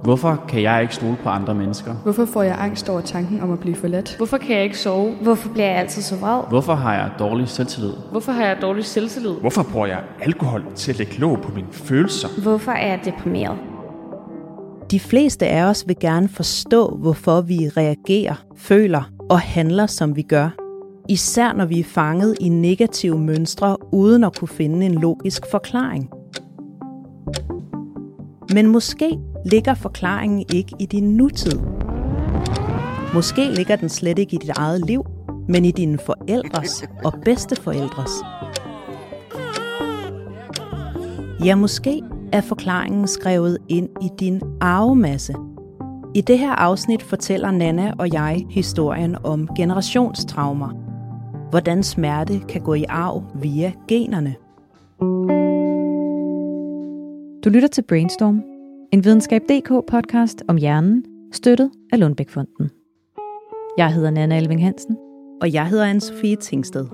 Hvorfor kan jeg ikke stole på andre mennesker? Hvorfor får jeg angst over tanken om at blive forladt? Hvorfor kan jeg ikke sove? Hvorfor bliver jeg altid så vred? Hvorfor har jeg dårlig selvtillid? Hvorfor har jeg dårlig selvtillid? Hvorfor bruger jeg alkohol til at lægge låg på mine følelser? Hvorfor er jeg deprimeret? De fleste af os vil gerne forstå, hvorfor vi reagerer, føler og handler, som vi gør. Især når vi er fanget i negative mønstre, uden at kunne finde en logisk forklaring. Men måske ligger forklaringen ikke i din nutid. Måske ligger den slet ikke i dit eget liv, men i dine forældres og bedsteforældres. Ja, måske er forklaringen skrevet ind i din arvemasse. I det her afsnit fortæller Nanna og jeg historien om generationstraumer. Hvordan smerte kan gå i arv via generne. Du lytter til Brainstorm, en videnskab.dk-podcast om hjernen, støttet af Lundbeck-fonden. Jeg hedder Nanna Elving Hansen. Og jeg hedder Anne-Sophie Tingsted.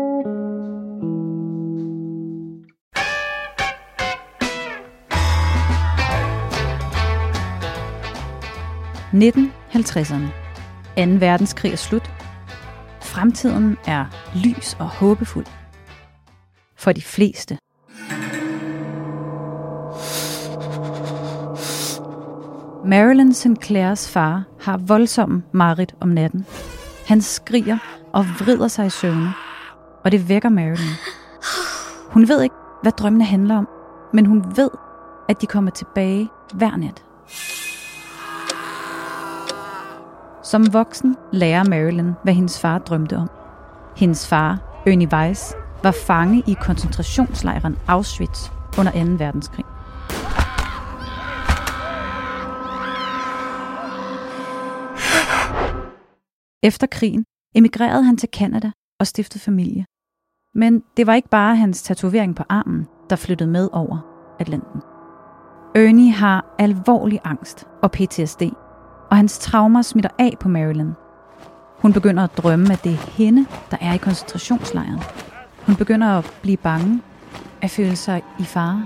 (1950'erne). 2. verdenskrig er slut. Fremtiden er lys og håbefuld. For de fleste. Marilyn Sinclairs far har voldsomme mareridt om natten. Han skriger og vrider sig i søvne, og det vækker Marilyn. Hun ved ikke, hvad drømmene handler om, men hun ved, at de kommer tilbage hver nat. Som voksen lærer Marilyn, hvad hendes far drømte om. Hendes far, Ernie Weiss, var fange i koncentrationslejren Auschwitz under 2. verdenskrig. Efter krigen emigrerede han til Canada og stiftede familie. Men det var ikke bare hans tatovering på armen, der flyttede med over Atlanten. Ernie har alvorlig angst og PTSD, og hans traumer smitter af på Marilyn. Hun begynder at drømme, at det er hende, der er i koncentrationslejren. Hun begynder at blive bange, at føle sig i fare.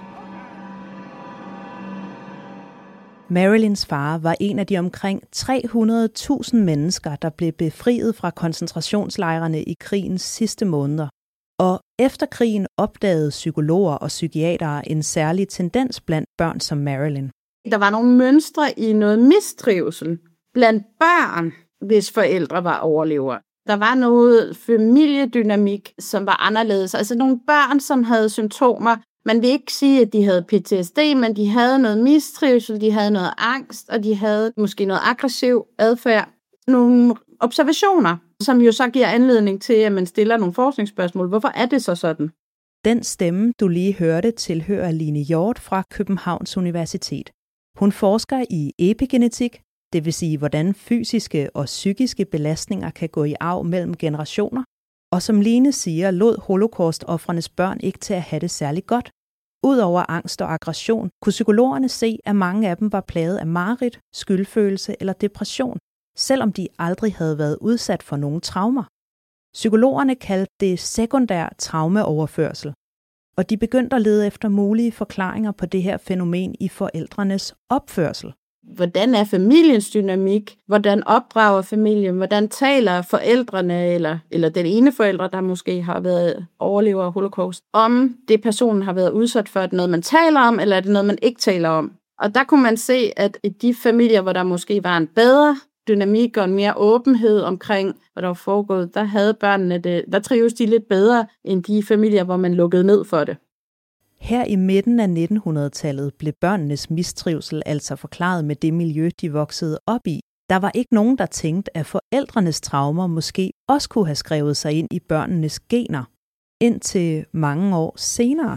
Marilyns far var en af de omkring 300.000 mennesker, der blev befriet fra koncentrationslejrene i krigens sidste måneder. Og efter krigen opdagede psykologer og psykiatere en særlig tendens blandt børn som Marilyn. Der var nogle mønstre i noget mistrivsel blandt børn, hvis forældre var overlevere. Der var noget familiedynamik, som var anderledes. Altså nogle børn, som havde symptomer. Man vil ikke sige, at de havde PTSD, men de havde noget mistrivsel, de havde noget angst, og de havde måske noget aggressiv adfærd. Nogle observationer, som jo så giver anledning til, at man stiller nogle forskningsspørgsmål. Hvorfor er det så sådan? Den stemme, du lige hørte, tilhører Line Hjort fra Københavns Universitet. Hun forsker i epigenetik, det vil sige, hvordan fysiske og psykiske belastninger kan gå i arv mellem generationer. Og som Line siger, lod holocaust-ofrenes børn ikke til at have det særlig godt. Udover angst og aggression, kunne psykologerne se, at mange af dem var plaget af mareridt, skyldfølelse eller depression, selvom de aldrig havde været udsat for nogen traumer. Psykologerne kaldte det sekundær traumeoverførsel, og de begyndte at lede efter mulige forklaringer på det her fænomen i forældrenes opførsel. Hvordan er familiens dynamik? Hvordan opdrager familien? Hvordan taler forældrene, eller den ene forælder, der måske har været overlever af holocaust, om det personen har været udsat for? Er det noget, man taler om, eller er det noget, man ikke taler om? Og der kunne man se, at i de familier, hvor der måske var en bedre dynamik og en mere åbenhed omkring, hvad der var foregået, der havde børnene det, der trives de lidt bedre end de familier, hvor man lukkede ned for det. Her i midten af 1900-tallet blev børnenes mistrivsel altså forklaret med det miljø, de voksede op i. Der var ikke nogen, der tænkte, at forældrenes traumer måske også kunne have skrevet sig ind i børnenes gener, indtil mange år senere.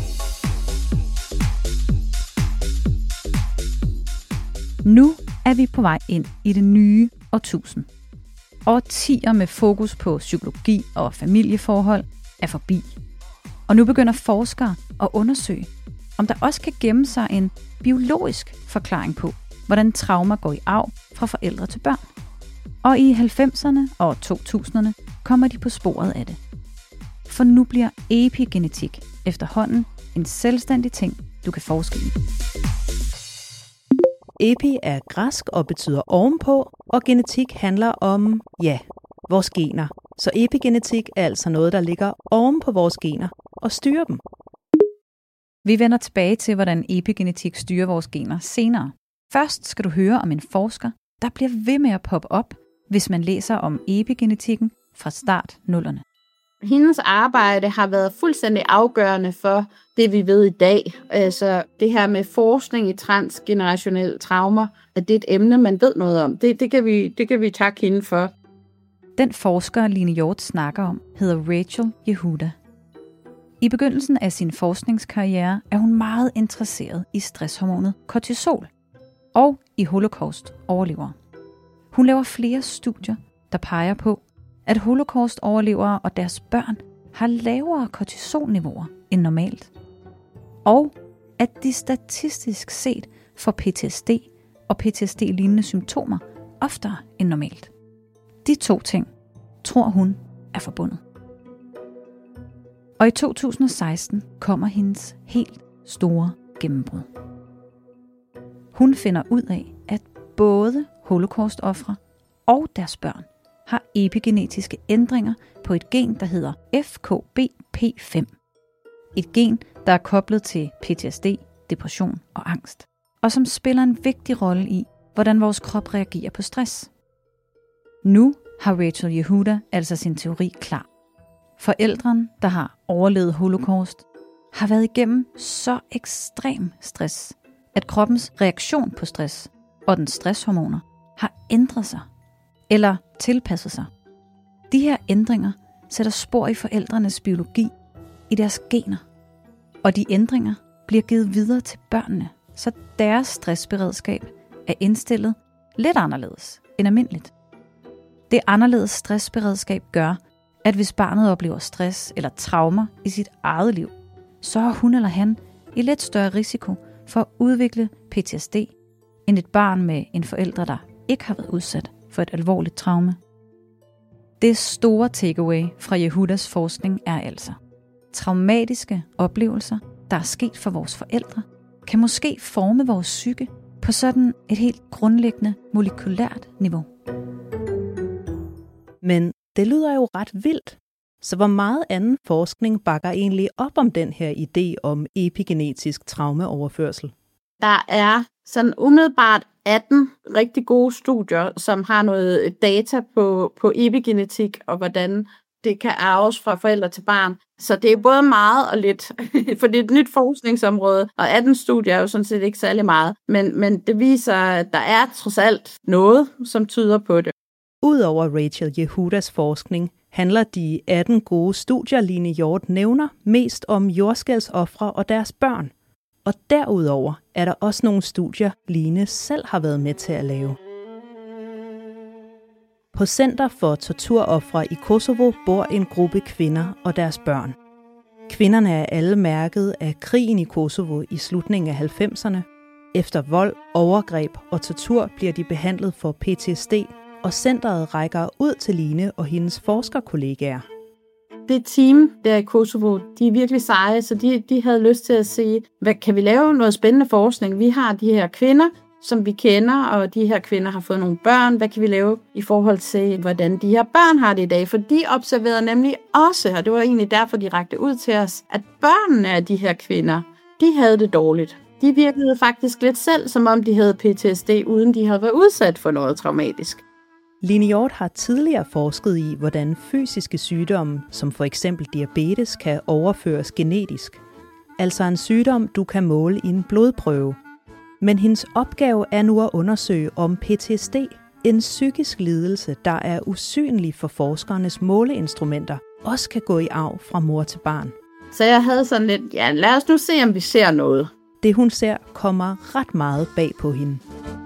Nu er vi på vej ind i det nye årtusind. Årtier med fokus på psykologi og familieforhold er forbi. Og nu begynder forskere at undersøge, om der også kan gemme sig en biologisk forklaring på, hvordan traumer går i arv fra forældre til børn. Og i 90'erne og 2000'erne kommer de på sporet af det. For nu bliver epigenetik efterhånden en selvstændig ting, du kan forske i. Epi er græsk og betyder ovenpå, og genetik handler om, vores gener. Så epigenetik er altså noget, der ligger oven på vores gener og styrer dem. Vi vender tilbage til, hvordan epigenetik styrer vores gener senere. Først skal du høre om en forsker, der bliver ved med at poppe op, hvis man læser om epigenetikken fra start 0'erne. Hendes arbejde har været fuldstændig afgørende for det, vi ved i dag. Altså det her med forskning i transgenerationelle traumer, at det er et emne, man ved noget om. Det kan vi takke hende for. Den forsker, Line Hjorth snakker om, hedder Rachel Yehuda. I begyndelsen af sin forskningskarriere er hun meget interesseret i stresshormonet kortisol og i holocaust-overlevere. Hun laver flere studier, der peger på, at holocaust-overlevere og deres børn har lavere kortisolniveauer end normalt, og at de statistisk set får PTSD og PTSD-lignende symptomer oftere end normalt. De to ting tror hun er forbundet. Og i 2016 kommer hendes helt store gennembrud. Hun finder ud af, at både holocaust-ofre og deres børn har epigenetiske ændringer på et gen, der hedder FKBP5. Et gen, der er koblet til PTSD, depression og angst, og som spiller en vigtig rolle i, hvordan vores krop reagerer på stress. Nu har Rachel Yehuda altså sin teori klar. Forældrene, der har overlevet holocaust, har været igennem så ekstrem stress, at kroppens reaktion på stress og dens stresshormoner har ændret sig eller tilpasset sig. De her ændringer sætter spor i forældrenes biologi, i deres gener, og de ændringer bliver givet videre til børnene, så deres stressberedskab er indstillet lidt anderledes end almindeligt. Det anderledes stressberedskab gør, at hvis barnet oplever stress eller traumer i sit eget liv, så er hun eller han i lidt større risiko for at udvikle PTSD, end et barn med en forælder, der ikke har været udsat for et alvorligt traume. Det store takeaway fra Yehudas forskning er altså, traumatiske oplevelser, der er sket for vores forældre, kan måske forme vores psyke på sådan et helt grundlæggende molekylært niveau. Men det lyder jo ret vildt. Så hvor meget anden forskning bakker egentlig op om den her idé om epigenetisk traumeoverførsel? Der er sådan umiddelbart 18 rigtig gode studier, som har noget data på epigenetik og hvordan det kan arves fra forældre til barn. Så det er både meget og lidt, for det er et nyt forskningsområde, og 18 studier er jo sådan set ikke særlig meget. Men det viser, at der er trods alt noget, som tyder på det. Udover Rachel Yehudas forskning handler de 18 gode studier, Line Hjorth nævner, mest om jordskælvsofre og deres børn. Og derudover er der også nogle studier, Line selv har været med til at lave. På Center for Torturofre i Kosovo bor en gruppe kvinder og deres børn. Kvinderne er alle mærket af krigen i Kosovo i slutningen af 90'erne. Efter vold, overgreb og tortur bliver de behandlet for PTSD, og centeret rækker ud til Line og hendes forskerkollegaer. Det team der i Kosovo, de er virkelig seje, så de havde lyst til at sige, hvad kan vi lave noget spændende forskning? Vi har de her kvinder, som vi kender, og de her kvinder har fået nogle børn. Hvad kan vi lave i forhold til, hvordan de her børn har det i dag? For de observerede nemlig også, og det var egentlig derfor, de rakte ud til os, at børnene af de her kvinder, de havde det dårligt. De virkede faktisk lidt selv, som om de havde PTSD, uden de havde været udsat for noget traumatisk. Line Hjorth har tidligere forsket i, hvordan fysiske sygdomme, som for eksempel diabetes, kan overføres genetisk. Altså en sygdom, du kan måle i en blodprøve. Men hendes opgave er nu at undersøge, om PTSD, en psykisk lidelse, der er usynlig for forskernes måleinstrumenter, også kan gå i arv fra mor til barn. Så jeg havde sådan lidt, lad os nu se, om vi ser noget. Det hun ser kommer ret meget bag på hende.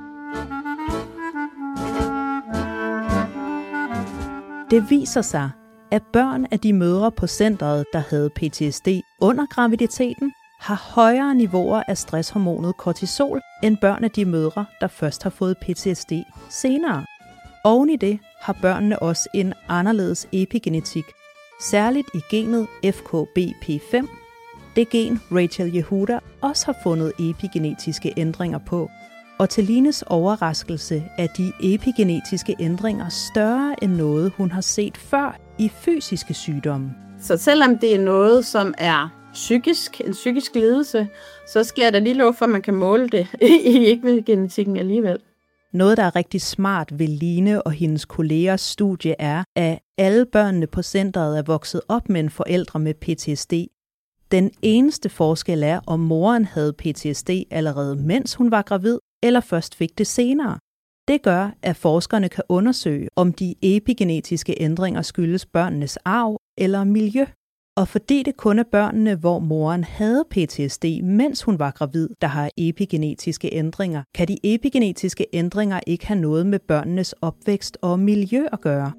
Det viser sig, at børn af de mødre på centret, der havde PTSD under graviditeten, har højere niveauer af stresshormonet kortisol end børn af de mødre, der først har fået PTSD senere. Oven i det har børnene også en anderledes epigenetik, særligt i genet FKBP5, det gen Rachel Yehuda også har fundet epigenetiske ændringer på. Og til Lines overraskelse er de epigenetiske ændringer større end noget, hun har set før i fysiske sygdomme. Så selvom det er noget, som er en psykisk lidelse, så sker der lige lov for, at man kan måle det i epigenetikken alligevel. Noget, der er rigtig smart ved Line og hendes kollegers studie er, at alle børnene på centret er vokset op med en forælder med PTSD. Den eneste forskel er, om moren havde PTSD allerede mens hun var gravid, eller først fik det senere. Det gør, at forskerne kan undersøge, om de epigenetiske ændringer skyldes børnenes arv eller miljø. Og fordi det kun er børnene, hvor moren havde PTSD, mens hun var gravid, der har epigenetiske ændringer, kan de epigenetiske ændringer ikke have noget med børnenes opvækst og miljø at gøre.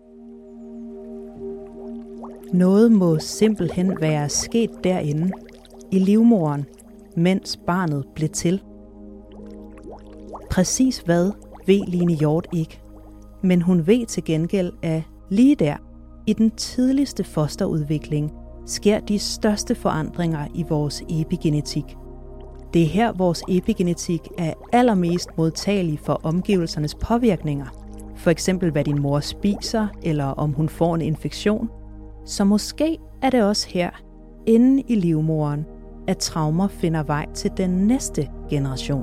Noget må simpelthen være sket derinde, i livmoderen, mens barnet blev til. Præcis hvad ved Line Hjort ikke, men hun ved til gengæld, at lige der, i den tidligste fosterudvikling, sker de største forandringer i vores epigenetik. Det er her, vores epigenetik er allermest modtagelig for omgivelsernes påvirkninger. For eksempel, hvad din mor spiser, eller om hun får en infektion. Så måske er det også her, inde i livmoderen, at traumer finder vej til den næste generation.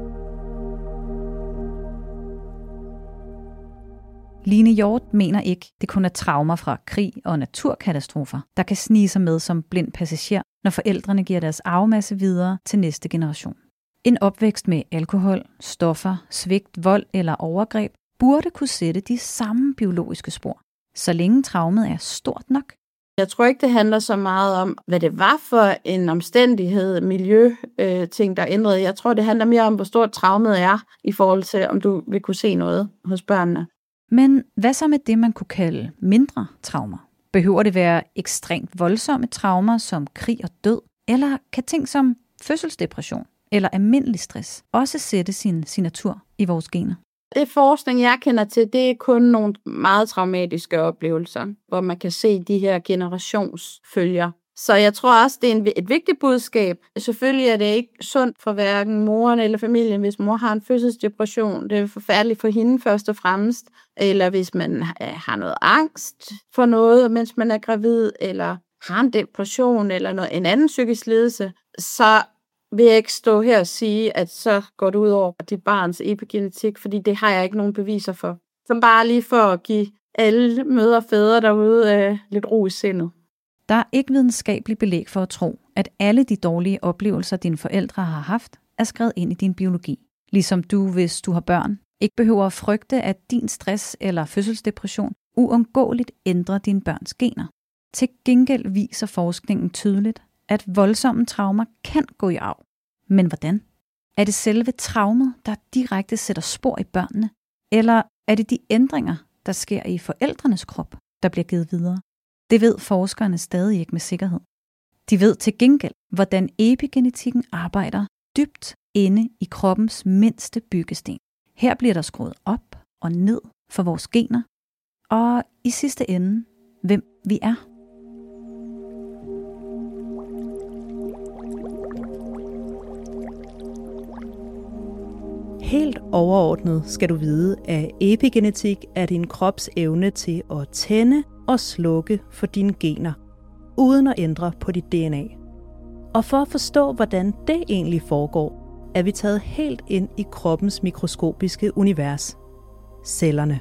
Line Hjort mener ikke, det kun er traumer fra krig og naturkatastrofer, der kan snige sig med som blind passager, når forældrene giver deres arvemasse videre til næste generation. En opvækst med alkohol, stoffer, svigt, vold eller overgreb burde kunne sætte de samme biologiske spor, så længe traumet er stort nok. Jeg tror ikke, det handler så meget om, hvad det var for en omstændighed, ting, der ændrede. Jeg tror, det handler mere om, hvor stort traumet er, i forhold til, om du vil kunne se noget hos børnene. Men hvad så med det, man kunne kalde mindre traumer? Behøver det være ekstremt voldsomme traumer som krig og død? Eller kan ting som fødselsdepression eller almindelig stress også sætte sin signatur i vores gener? Det forskning, jeg kender til, det er kun nogle meget traumatiske oplevelser, hvor man kan se de her generationsfølger. Så jeg tror også, det er et vigtigt budskab. Selvfølgelig er det ikke sundt for hverken moren eller familien, hvis mor har en fødselsdepression. Det er forfærdeligt for hende først og fremmest. Eller hvis man har noget angst for noget, mens man er gravid, eller har en depression eller en anden psykisk lidelse, så vil jeg ikke stå her og sige, at så går det ud over dit barns epigenetik, fordi det har jeg ikke nogen beviser for. Så bare lige for at give alle mødre og fædre derude lidt ro i sindet. Der er ikke videnskabeligt belæg for at tro, at alle de dårlige oplevelser, dine forældre har haft, er skrevet ind i din biologi. Ligesom du, hvis du har børn, ikke behøver at frygte, at din stress eller fødselsdepression uundgåeligt ændrer dine børns gener. Til gengæld viser forskningen tydeligt, at voldsomme traumer kan gå i arv. Men hvordan? Er det selve traumet, der direkte sætter spor i børnene? Eller er det de ændringer, der sker i forældrenes krop, der bliver givet videre? Det ved forskerne stadig ikke med sikkerhed. De ved til gengæld, hvordan epigenetikken arbejder dybt inde i kroppens mindste byggesten. Her bliver der skruet op og ned for vores gener, og i sidste ende, hvem vi er. Helt overordnet skal du vide, at epigenetik er din krops evne til at tænde og slukke for dine gener, uden at ændre på dit DNA. Og for at forstå, hvordan det egentlig foregår, er vi taget helt ind i kroppens mikroskopiske univers. Cellerne.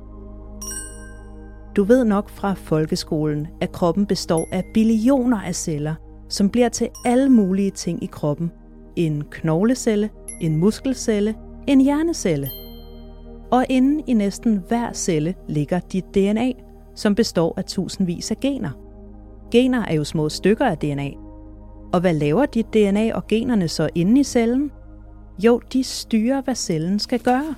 Du ved nok fra folkeskolen, at kroppen består af billioner af celler, som bliver til alle mulige ting i kroppen. En knoglecelle, en muskelcelle, en hjernecelle. Og inde i næsten hver celle ligger dit DNA, som består af tusindvis af gener. Gener er jo små stykker af DNA. Og hvad laver dit DNA og generne så inde i cellen? Jo, de styrer, hvad cellen skal gøre.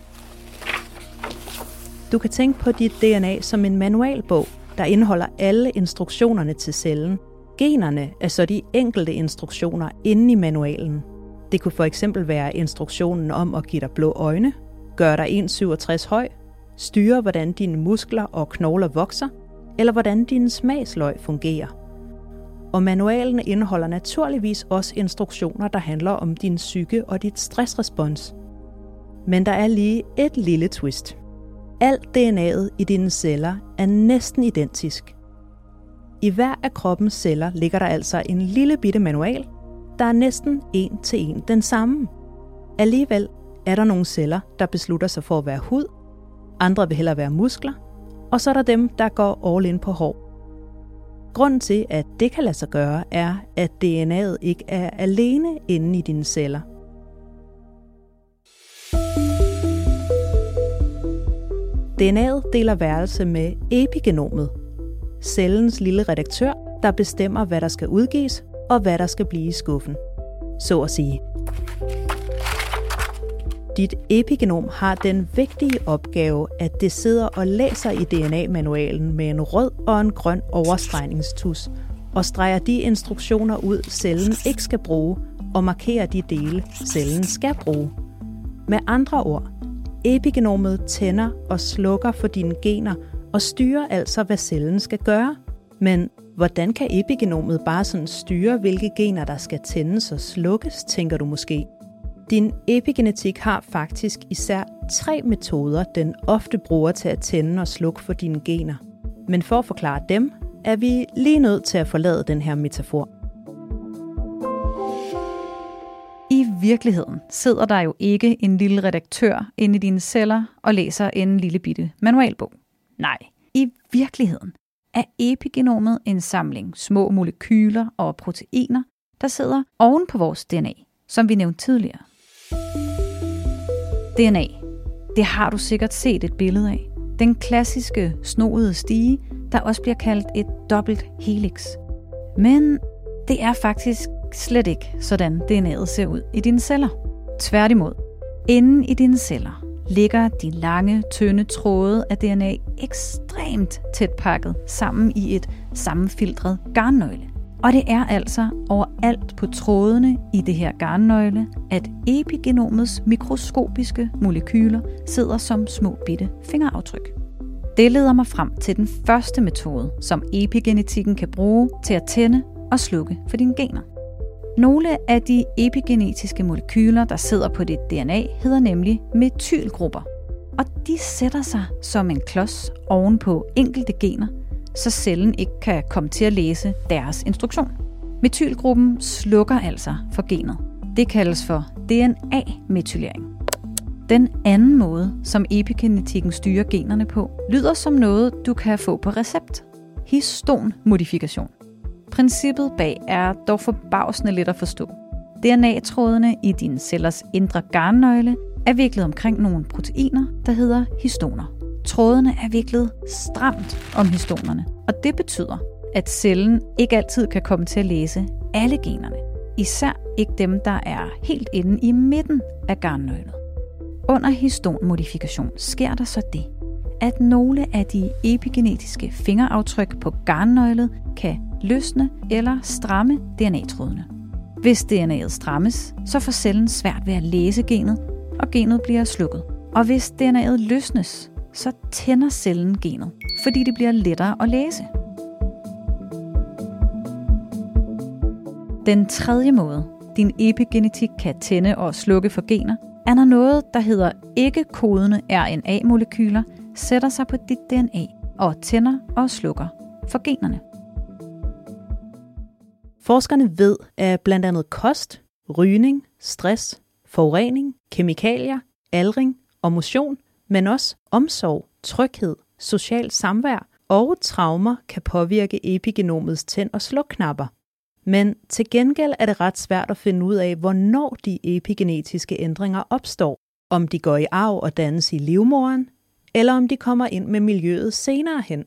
Du kan tænke på dit DNA som en manualbog, der indeholder alle instruktionerne til cellen. Generne er så de enkelte instruktioner inde i manualen. Det kunne for eksempel være instruktionen om at give dig blå øjne, gøre dig 1,67 høj, styre hvordan dine muskler og knogler vokser, eller hvordan din smagsløg fungerer. Og manualen indeholder naturligvis også instruktioner, der handler om din psyke og dit stressrespons. Men der er lige et lille twist. Alt DNA'et i dine celler er næsten identisk. I hver af kroppens celler ligger der altså en lille bitte manual, der er næsten en til en den samme. Alligevel er der nogle celler, der beslutter sig for at være hud, andre vil hellere være muskler, og så er der dem, der går all in på hår. Grunden til, at det kan lade sig gøre, er, at DNA'et ikke er alene inde i dine celler. DNA'et deler værelse med epigenomet, cellens lille redaktør, der bestemmer, hvad der skal udgives og hvad der skal blive i skuffen. Så at sige. Dit epigenom har den vigtige opgave, at det sidder og læser i DNA-manualen med en rød og en grøn overstregningstus og streger de instruktioner ud, cellen ikke skal bruge, og markerer de dele, cellen skal bruge. Med andre ord, epigenomet tænder og slukker for dine gener og styrer altså, hvad cellen skal gøre. Men hvordan kan epigenomet bare sådan styre, hvilke gener der skal tændes og slukkes, tænker du måske? Din epigenetik har faktisk især 3 metoder, den ofte bruger til at tænde og slukke for dine gener. Men for at forklare dem, er vi lige nødt til at forlade den her metafor. I virkeligheden sidder der jo ikke en lille redaktør inde i dine celler og læser en lille bitte manualbog. Nej, i virkeligheden er epigenomet en samling små molekyler og proteiner, der sidder oven på vores DNA, som vi nævnte tidligere. DNA, det har du sikkert set et billede af. Den klassiske snoede stige, der også bliver kaldt et dobbelt helix. Men det er faktisk slet ikke sådan DNA'et ser ud i dine celler. Tværtimod, inden i dine celler ligger de lange, tynde tråde af DNA ekstremt tæt pakket sammen i et sammenfiltret garnnøgle. Og det er altså overalt på trådene i det her garnnøgle, at epigenomets mikroskopiske molekyler sidder som små bitte fingeraftryk. Det leder mig frem til den første metode, som epigenetikken kan bruge til at tænde og slukke for dine gener. Nogle af de epigenetiske molekyler, der sidder på dit DNA, hedder nemlig metylgrupper. Og de sætter sig som en klods oven på enkelte gener, så cellen ikke kan komme til at læse deres instruktion. Metylgruppen slukker altså for genet. Det kaldes for DNA-metylering. Den anden måde, som epigenetikken styrer generne på, lyder som noget, du kan få på recept. Histonmodifikation. Princippet bag er dog forbavsende let at forstå. DNA-trådene i dine cellers indre garnnøgle er viklet omkring nogle proteiner, der hedder histoner. Trådene er viklet stramt om histonerne, og det betyder, at cellen ikke altid kan komme til at læse alle generne. Især ikke dem, der er helt inde i midten af garnnøglet. Under histonmodifikation sker der så det, at nogle af de epigenetiske fingeraftryk på garnnøglet kan løsne eller stramme DNA-trådene. Hvis DNA'et strammes, så får cellen svært ved at læse genet, og genet bliver slukket. Og hvis DNA'et løsnes, så tænder cellen genet, fordi det bliver lettere at læse. Den tredje måde, din epigenetik kan tænde og slukke for gener, er når noget, der hedder ikke-kodende RNA-molekyler, sætter sig på dit DNA og tænder og slukker for generne. Forskerne ved, at blandt andet kost, rygning, stress, forurening, kemikalier, aldring og motion, men også omsorg, tryghed, social samvær og traumer kan påvirke epigenomets tænd- og slukknapper. Men til gengæld er det ret svært at finde ud af, hvornår de epigenetiske ændringer opstår. Om de går i arv og dannes i livmoderen, eller om de kommer ind med miljøet senere hen.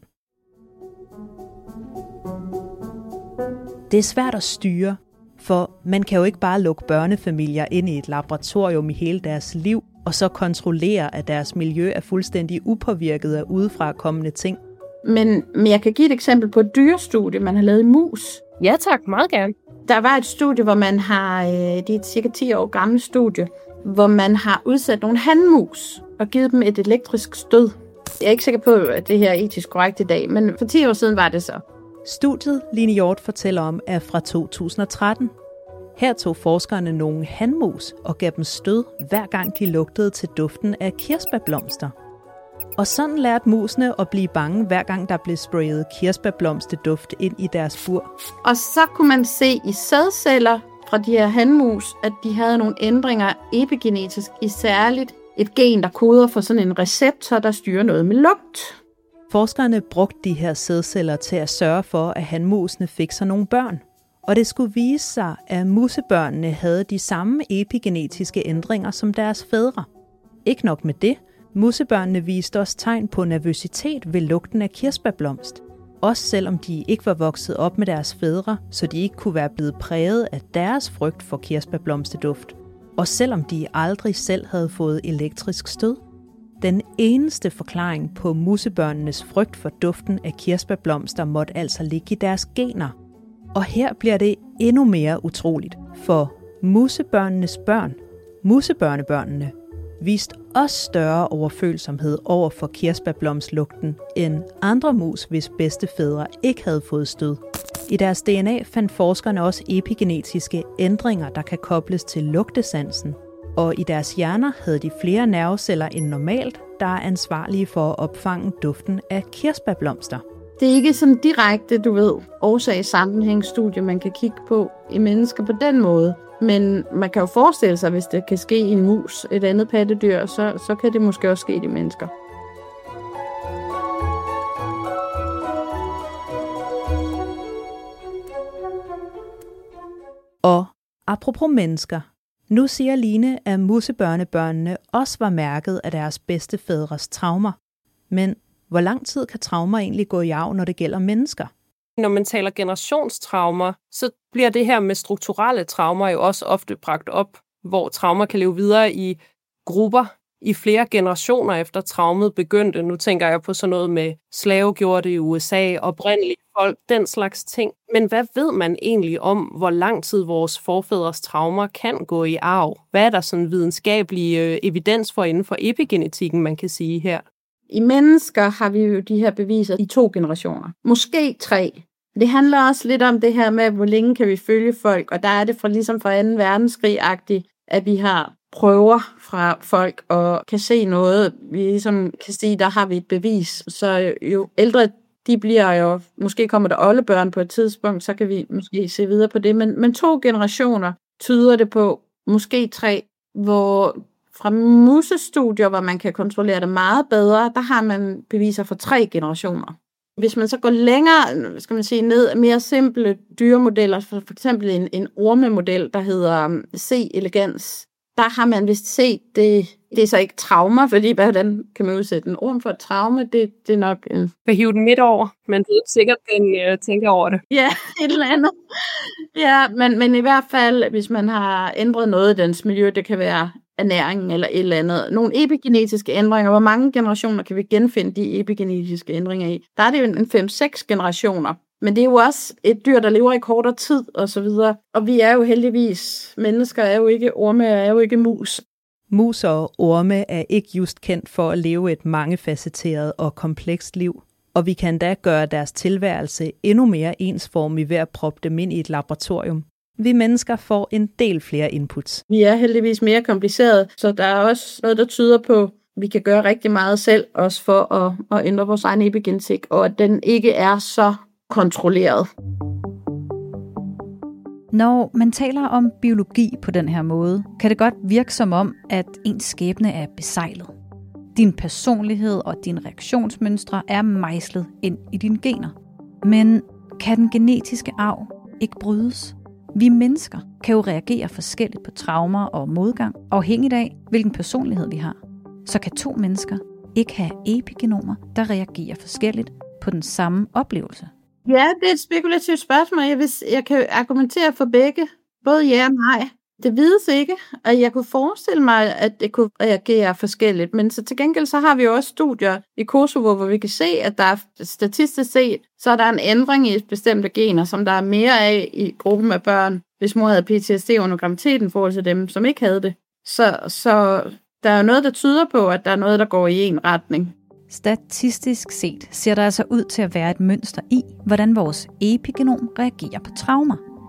Det er svært at styre, for man kan jo ikke bare lukke børnefamilier ind i et laboratorium i hele deres liv, og så kontrollere, at deres miljø er fuldstændig upåvirket af udefra kommende ting. Men jeg kan give et eksempel på et dyrestudie, man har lavet i mus. Ja tak, meget gerne. Der var et studie, hvor man har, det er et cirka 10 år gammelt studie, hvor man har udsat nogle hanmus og givet dem et elektrisk stød. Jeg er ikke sikker på, at det her er etisk korrekt i dag, men for 10 år siden var det så. Studiet, Line Hjort fortæller om, er fra 2013. Her tog forskerne nogle hanmus og gav dem stød, hver gang de lugtede til duften af kirsebærblomster. Og sådan lærte musene at blive bange, hver gang der blev sprayet kirsebærblomsteduft ind i deres bur. Og så kunne man se i sædceller fra de her hanmus, at de havde nogle ændringer epigenetisk i særligt et gen, der koder for sådan en receptor, der styrer noget med lugt. Forskerne brugte de her sædceller til at sørge for, at hanmusene fik sig nogle børn. Og det skulle vise sig, at musebørnene havde de samme epigenetiske ændringer som deres fædre. Ikke nok med det, musebørnene viste også tegn på nervøsitet ved lugten af kirsebærblomst. Også selvom de ikke var vokset op med deres fædre, så de ikke kunne være blevet præget af deres frygt for kirsebærblomsteduft. Og selvom de aldrig selv havde fået elektrisk stød. Den eneste forklaring på musebørnenes frygt for duften af kirsebærblomster måtte altså ligge i deres gener. Og her bliver det endnu mere utroligt, for musebørnenes børn, musebørnebørnene, viste også større overfølsomhed over for kirsebærblomstlugten end andre mus, hvis bedstefædre ikke havde fået stød. I deres DNA fandt forskerne også epigenetiske ændringer, der kan kobles til lugtesansen. Og i deres hjerner havde de flere nerveceller end normalt, der er ansvarlige for at opfange duften af kirsebærblomster. Det er ikke sådan direkte, årsag-sammenhængsstudie, man kan kigge på i mennesker på den måde. Men man kan jo forestille sig, hvis det kan ske i en mus, et andet pattedyr, så kan det måske også ske i mennesker. Og apropos mennesker, nu siger Line, at musebørnebørnene også var mærket af deres bedstefædres traumer. Men hvor lang tid kan traumer egentlig gå i arv, når det gælder mennesker? Når man taler generationstraumer, så bliver det her med strukturelle traumer jo også ofte bragt op, hvor traumer kan leve videre i grupper i flere generationer efter traumet begyndte. Nu tænker jeg på sådan noget med slavegjorte i USA, oprindelige folk, den slags ting. Men hvad ved man egentlig om, hvor lang tid vores forfædres traumer kan gå i arv? Hvad er der sådan videnskabelig evidens for inden for epigenetikken, man kan sige her? I mennesker har vi jo de her beviser i 2 generationer. Måske 3. Det handler også lidt om det her med, hvor længe kan vi følge folk, og der er det ligesom fra 2. verdenskrig-agtigt, at vi har prøver fra folk og kan se noget. Vi ligesom kan sige, der har vi et bevis. Så jo ældre de bliver jo, måske kommer der oldebørn på et tidspunkt, så kan vi måske se videre på det. Men 2 generationer tyder det på, måske 3, hvor fra musestudier, hvor man kan kontrollere det meget bedre, der har man beviser for 3 generationer. Hvis man så går længere, skal man sige, ned mere simple dyremodeller, for eksempel en ormemodel, der hedder C. elegans, der har man vist set det. Det er så ikke traumer, fordi hvordan kan man udsætte en orm for et traume? Det er nok... Kan hive den midt over, men det er sikkert, den tænker over det. Ja, et eller andet. Ja, men i hvert fald, hvis man har ændret noget i dens miljø, det kan være ernæringen eller et eller andet. Nogle epigenetiske ændringer. Hvor mange generationer kan vi genfinde de epigenetiske ændringer i? Der er det jo en 5-6 generationer. Men det er jo også et dyr, der lever i kortere tid og så videre. Og vi er jo heldigvis, mennesker er jo ikke orme, er jo ikke mus. Mus og orme er ikke just kendt for at leve et mangefacetteret og komplekst liv. Og vi kan da gøre deres tilværelse endnu mere ensformig ved at proppe dem ind i et laboratorium. Vi mennesker får en del flere inputs. Vi er heldigvis mere komplicerede, så der er også noget, der tyder på, at vi kan gøre rigtig meget selv, også for at ændre vores egen epigenetik, og at den ikke er så kontrolleret. Når man taler om biologi på den her måde, kan det godt virke som om, at ens skæbne er besejlet. Din personlighed og dine reaktionsmønstre er mejslet ind i dine gener. Men kan den genetiske arv ikke brydes? Vi mennesker kan jo reagere forskelligt på traumer og modgang, afhængigt af, hvilken personlighed vi har. Så kan 2 mennesker ikke have epigenomer, der reagerer forskelligt på den samme oplevelse. Ja, det er et spekulativt spørgsmål. Jeg kan argumentere for begge, både ja og nej. Det vides ikke, og jeg kunne forestille mig, at det kunne reagere forskelligt. Men så til gengæld så har vi jo også studier i Kosovo, hvor vi kan se, at der er statistisk set, så er der en ændring i bestemte gener, som der er mere af i gruppen af børn, hvis mor havde PTSD under graviditeten i forhold til dem, som ikke havde det. Så der er jo noget, der tyder på, at der er noget, der går i en retning. Statistisk set ser der altså ud til at være et mønster i, hvordan vores epigenom reagerer på traumer.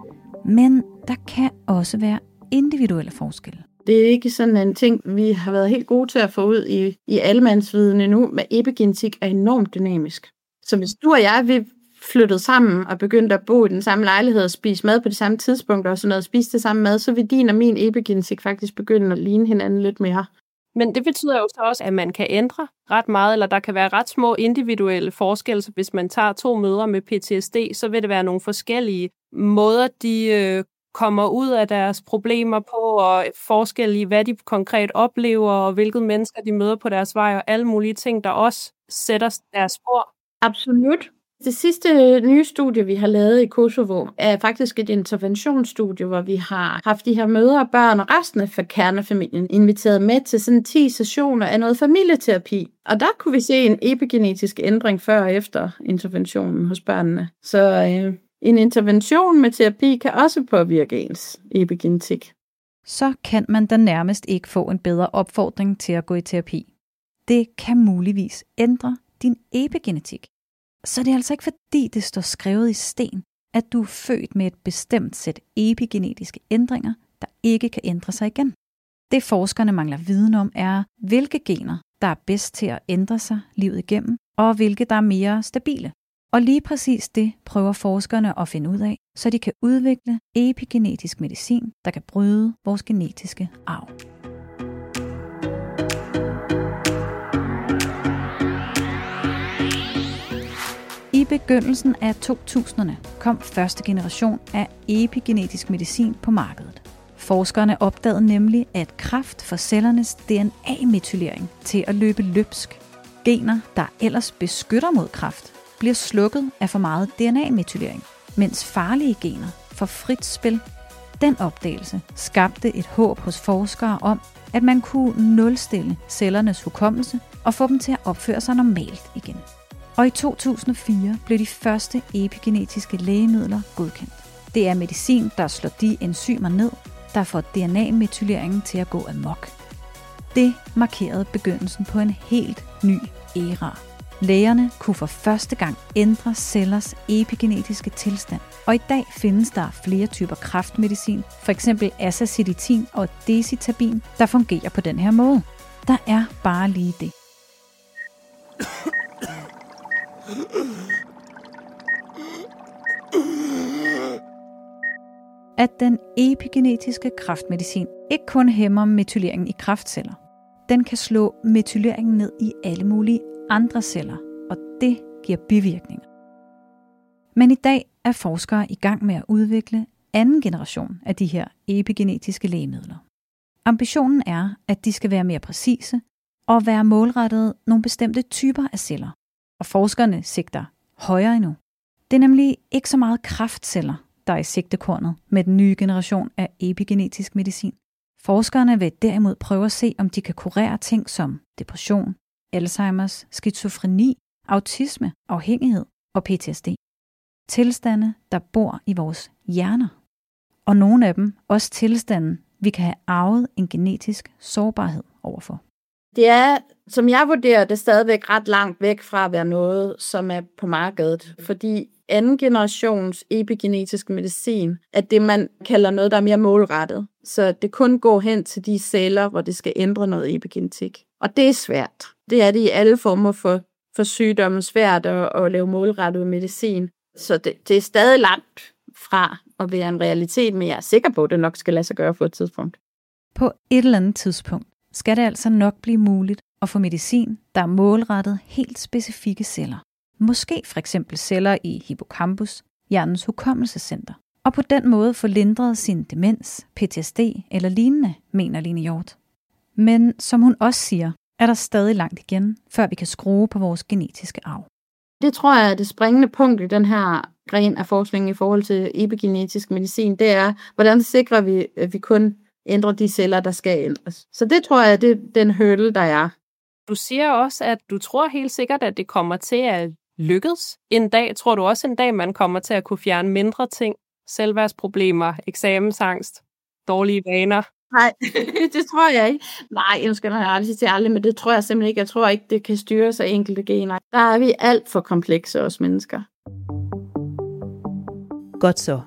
Men der kan også være individuelle forskelle. Det er ikke sådan en ting, vi har været helt gode til at få ud i allemandsviden endnu, men epigenetik er enormt dynamisk. Så hvis du og jeg, vi flyttede sammen og begyndte at bo i den samme lejlighed og spise mad på de samme tidspunkter og sådan noget, spise det samme mad, så vil din og min epigenetik faktisk begynde at ligne hinanden lidt mere. Men det betyder jo så også, at man kan ændre ret meget, eller der kan være ret små individuelle forskelle. Så hvis man tager 2 mødre med PTSD, så vil det være nogle forskellige måder, de kommer ud af deres problemer på, og forskel i, hvad de konkret oplever, og hvilke mennesker de møder på deres vej, og alle mulige ting, der også sætter deres spor. Absolut. Det sidste nye studie, vi har lavet i Kosovo, er faktisk et interventionsstudie, hvor vi har haft de her mødre og børn og resten af kernefamilien inviteret med til sådan 10 sessioner af noget familieterapi. Og der kunne vi se en epigenetisk ændring før og efter interventionen hos børnene. Så en intervention med terapi kan også påvirke ens epigenetik. Så kan man da nærmest ikke få en bedre opfordring til at gå i terapi. Det kan muligvis ændre din epigenetik. Så det er altså ikke fordi, det står skrevet i sten, at du er født med et bestemt sæt epigenetiske ændringer, der ikke kan ændre sig igen. Det forskerne mangler viden om er, hvilke gener, der er bedst til at ændre sig livet igennem, og hvilke, der er mere stabile. Og lige præcis det prøver forskerne at finde ud af, så de kan udvikle epigenetisk medicin, der kan bryde vores genetiske arv. I begyndelsen af 2000'erne kom første generation af epigenetisk medicin på markedet. Forskerne opdagede nemlig, at kræft får cellernes DNA-metylering til at løbe løbsk. Gener, der ellers beskytter mod kræft, bliver slukket af for meget DNA-metylering, mens farlige gener får frit spil. Den opdagelse skabte et håb hos forskere om, at man kunne nulstille cellernes hukommelse og få dem til at opføre sig normalt igen. Og i 2004 blev de første epigenetiske lægemidler godkendt. Det er medicin, der slår de enzymer ned, der får DNA-metyleringen til at gå amok. Det markerede begyndelsen på en helt ny æra. Lægerne kunne for første gang ændre cellers epigenetiske tilstand. Og i dag findes der flere typer kræftmedicin, f.eks. azacitidin og decitabin, der fungerer på den her måde. Der er bare lige det. At den epigenetiske kræftmedicin ikke kun hæmmer metyleringen i kræftceller. Den kan slå metyleringen ned i alle mulige andre celler, og det giver bivirkninger. Men i dag er forskere i gang med at udvikle anden generation af de her epigenetiske lægemidler. Ambitionen er, at de skal være mere præcise og være målrettet nogle bestemte typer af celler. Og forskerne sigter højere endnu. Det er nemlig ikke så meget kræftceller, der er i sigtekornet med den nye generation af epigenetisk medicin. Forskerne vil derimod prøve at se, om de kan kurere ting som depression, Alzheimers, skizofreni, autisme, afhængighed og PTSD. Tilstande, der bor i vores hjerner. Og nogle af dem også tilstande, vi kan have arvet en genetisk sårbarhed overfor. Det er, som jeg vurderer, det stadigvæk ret langt væk fra at være noget, som er på markedet. Fordi anden generations epigenetiske medicin er det, man kalder noget, der er mere målrettet. Så det kun går hen til de celler, hvor det skal ændre noget epigenetik. Og det er svært. Det er det i alle former for sygdomme svært at lave målrettet medicin. Så det er stadig langt fra at være en realitet, men jeg er sikker på, at det nok skal lade sig gøre på et tidspunkt. På et eller andet tidspunkt skal det altså nok blive muligt at få medicin, der er målrettet helt specifikke celler. Måske for eksempel celler i hippocampus, hjernens hukommelsescenter. Og på den måde få lindret sin demens, PTSD eller lignende, mener Line Hjort. Men som hun også siger, er der stadig langt igen, før vi kan skrue på vores genetiske arv. Det tror jeg er det springende punkt i den her gren af forskning i forhold til epigenetisk medicin. Det er, hvordan sikrer vi, at vi kun ændrer de celler, der skal ændres. Så det tror jeg, det er den hurdle, der er. Du siger også, at du tror helt sikkert, at det kommer til at lykkes en dag. Tror du også en dag, man kommer til at kunne fjerne mindre ting? Selvværdsproblemer, eksamensangst, dårlige vaner? Nej, det tror jeg ikke. Nej, jeg skal aldrig til aldrig, men det tror jeg simpelthen ikke. Jeg tror ikke, det kan styres af enkelte gener. Der er vi alt for komplekse os mennesker. Godt så.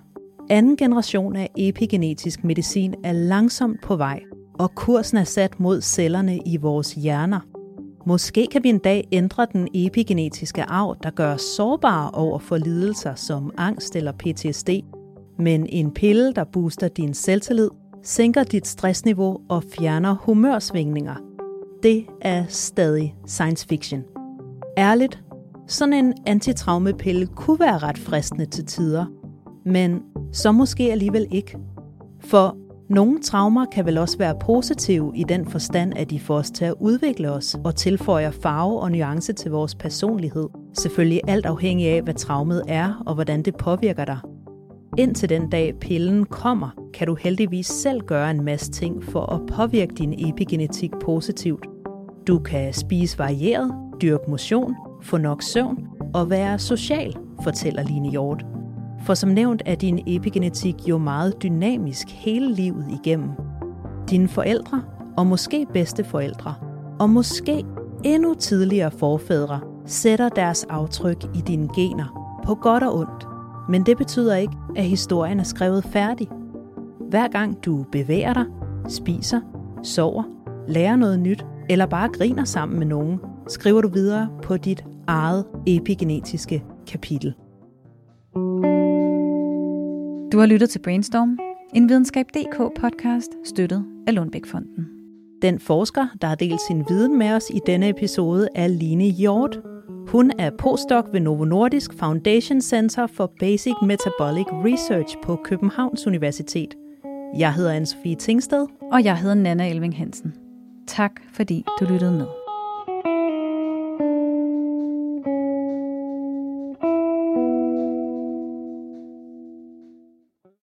Anden generation af epigenetisk medicin er langsomt på vej, og kursen er sat mod cellerne i vores hjerner. Måske kan vi en dag ændre den epigenetiske arv, der gør os sårbare over for lidelser som angst eller PTSD. Men en pille, der booster din selvtillid, sænker dit stressniveau og fjerner humørsvingninger. Det er stadig science fiction. Ærligt, sådan en antitraumepille kunne være ret fristende til tider, men så måske alligevel ikke. For nogle traumer kan vel også være positive i den forstand, at de får os til at udvikle os og tilføjer farve og nuance til vores personlighed. Selvfølgelig alt afhængig af, hvad traumet er og hvordan det påvirker dig. Indtil den dag pillen kommer, kan du heldigvis selv gøre en masse ting for at påvirke din epigenetik positivt. Du kan spise varieret, dyrke motion, få nok søvn og være social, fortæller Line Hjort. For som nævnt er din epigenetik jo meget dynamisk hele livet igennem. Dine forældre, og måske bedsteforældre, og måske endnu tidligere forfædre, sætter deres aftryk i dine gener, på godt og ondt. Men det betyder ikke, at historien er skrevet færdig. Hver gang du bevæger dig, spiser, sover, lærer noget nyt, eller bare griner sammen med nogen, skriver du videre på dit eget epigenetiske kapitel. Du har lyttet til Brainstorm, en videnskab.dk-podcast støttet af Lundbeck-fonden. Den forsker, der har delt sin viden med os i denne episode, er Line Hjort. Hun er postdoc ved Novo Nordisk Foundation Center for Basic Metabolic Research på Københavns Universitet. Jeg hedder Anne-Sophie Tingsted. Og jeg hedder Nanna Elving Hansen. Tak fordi du lyttede med.